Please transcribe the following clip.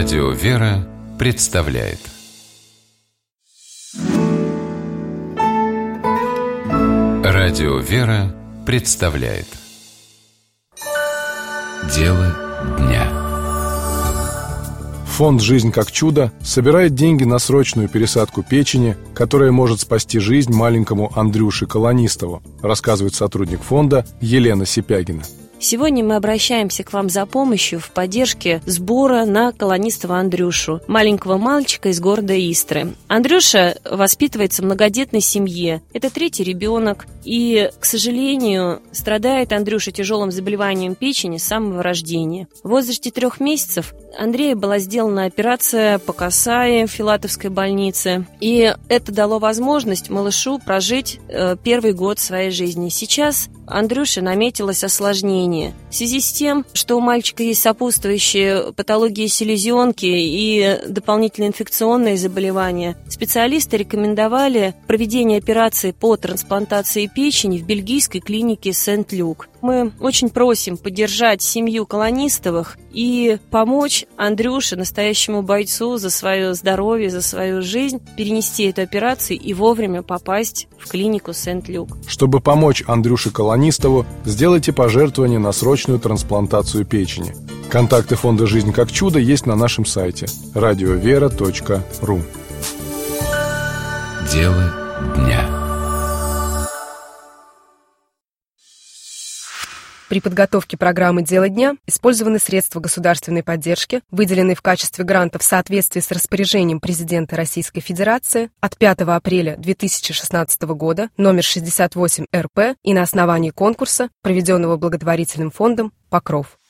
Радио «Вера» представляет Радио «Вера» представляет Дело дня. Фонд «Жизнь как чудо» собирает деньги на срочную пересадку печени, которая может спасти жизнь маленькому Андрюше Колонистову, рассказывает сотрудник фонда Елена Сипягина. Сегодня мы обращаемся к вам за помощью в поддержке сбора на Колонистова Андрюшу, маленького мальчика из города Истры. Андрюша воспитывается в многодетной семье. Это третий ребенок. И, к сожалению, страдает Андрюша тяжелым заболеванием печени с самого рождения. В возрасте 3 месяцев Андрею была сделана операция по касае в Филатовской больнице. И это дало возможность малышу прожить первый год своей жизни. Сейчас Андрюше наметилось осложнение. В связи с тем, что у мальчика есть сопутствующие патологии селезенки и дополнительные инфекционные заболевания, специалисты рекомендовали проведение операции по трансплантации печени в бельгийской клинике Сент-Люк. Мы очень просим поддержать семью Колонистовых и помочь Андрюше, настоящему бойцу, за свое здоровье, за свою жизнь, перенести эту операцию и вовремя попасть в клинику Сент-Люк. Чтобы помочь Андрюше Колонистову, сделайте пожертвование на срочную трансплантацию печени. Контакты фонда «Жизнь как чудо» есть на нашем сайте radiovera.ru. Дело дня. При подготовке программы «Дело дня» использованы средства государственной поддержки, выделенные в качестве гранта в соответствии с распоряжением президента Российской Федерации от 5 апреля 2016 года номер 68 РП и на основании конкурса, проведенного благотворительным фондом «Покров».